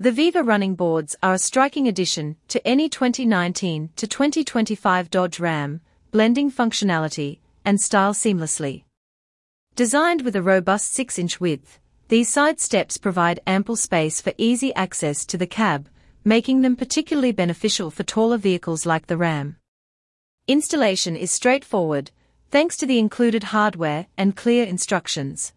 The Viva running boards are a striking addition to any 2019 to 2025 Dodge Ram, blending functionality and style seamlessly. Designed with a robust 6-inch width, these side steps provide ample space for easy access to the cab, making them particularly beneficial for taller vehicles like the Ram. Installation is straightforward, thanks to the included hardware and clear instructions.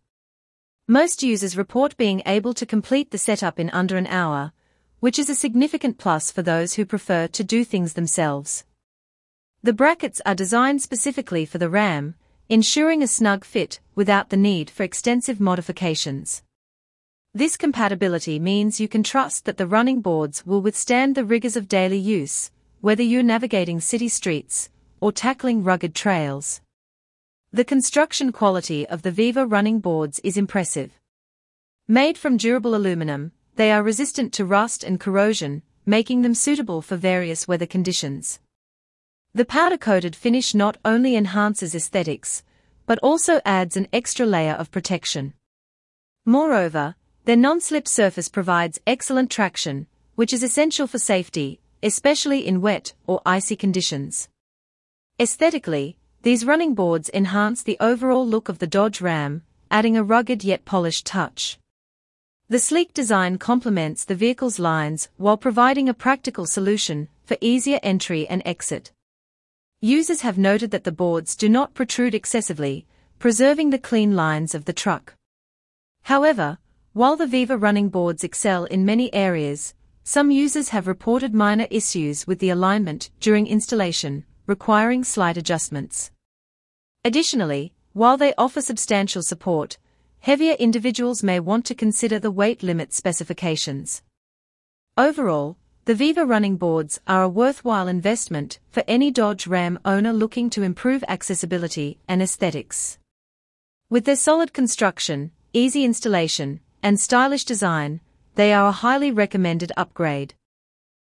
Most users report being able to complete the setup in under an hour, which is a significant plus for those who prefer to do things themselves. The brackets are designed specifically for the Ram, ensuring a snug fit without the need for extensive modifications. This compatibility means you can trust that the running boards will withstand the rigors of daily use, whether you're navigating city streets or tackling rugged trails. The construction quality of the Viva running boards is impressive. Made from durable aluminum, they are resistant to rust and corrosion, making them suitable for various weather conditions. The powder-coated finish not only enhances aesthetics, but also adds an extra layer of protection. Moreover, their non-slip surface provides excellent traction, which is essential for safety, especially in wet or icy conditions. Aesthetically, these running boards enhance the overall look of the Dodge Ram, adding a rugged yet polished touch. The sleek design complements the vehicle's lines while providing a practical solution for easier entry and exit. Users have noted that the boards do not protrude excessively, preserving the clean lines of the truck. However, while the Viva running boards excel in many areas, some users have reported minor issues with the alignment during installation, requiring slight adjustments. Additionally, while they offer substantial support, heavier individuals may want to consider the weight limit specifications. Overall, the Viva running boards are a worthwhile investment for any Dodge Ram owner looking to improve accessibility and aesthetics. With their solid construction, easy installation, and stylish design, they are a highly recommended upgrade.